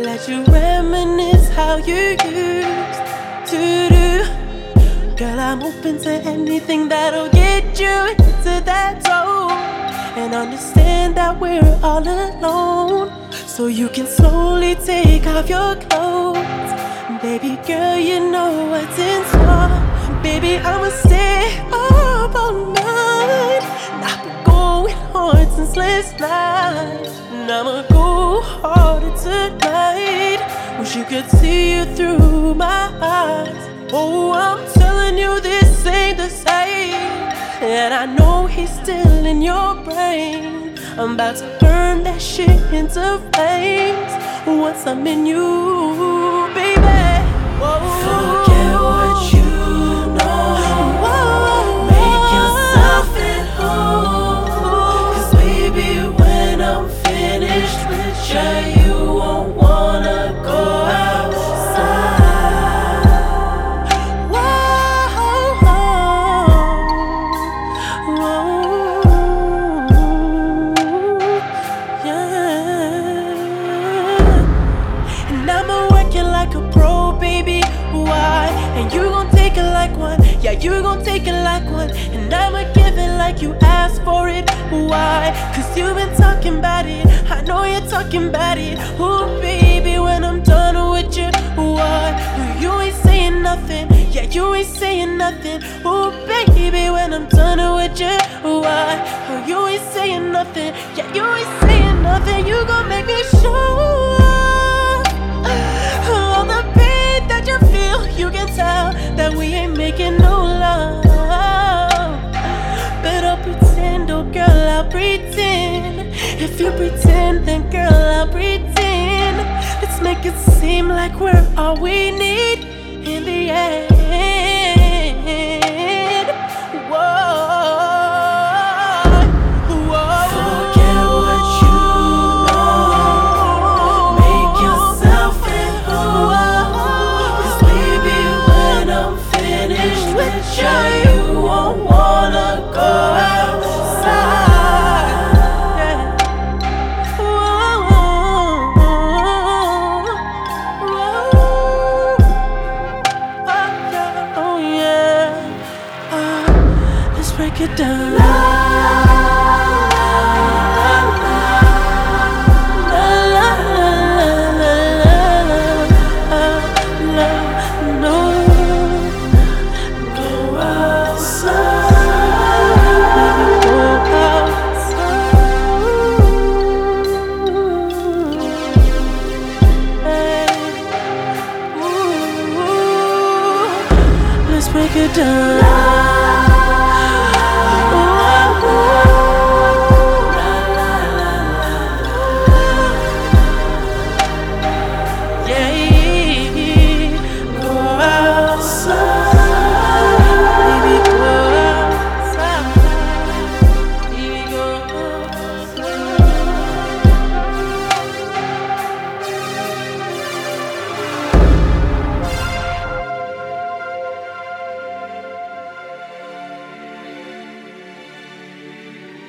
let you reminisce how you used to do. Girl, I'm open to anything that'll get you into that zone, and understand that we're all alone, so you can slowly take off your clothes. Baby girl, you know what's in store. Baby, I'ma stay up all night. I've been going hard since last night, and I'ma go harder tonight. Wish you could see you through my eyes. Oh, I'm telling you, this ain't the same, and I know he's still in your brain. I'm about to burn that shit into flames once I'm in you, baby. Whoa. Forget what you know. Whoa. Make yourself at home. 'Cause baby, when I'm finished with you, you won't wanna go outside. Whoa. Whoa. Yeah. And I'ma work you like a pro, baby. Why? And you gon' take it like one. Yeah, you gon' take it like one. And I'ma give it like you asked for it. Why? 'Cause you've been talking about it. I know you're talking about it. Ooh, baby, when I'm done with you, why? You ain't saying nothing. Yeah, you ain't saying nothing. Ooh, baby, when I'm done with you, why? You ain't saying nothing. Yeah, you ain't saying nothing. You gon' make me sure all the pain that you feel. You can tell that we ain't making no love. Better pretend, oh girl, I'll pretend. If you pretend, then girl, I'll pretend. Let's make it seem like we're all we need in the end. Whoa. Forget what you know. Make yourself at home. 'Cause baby, when I'm finished with you, you won't wanna go outside. Oh yeah. Let's break it down. Let's break it down.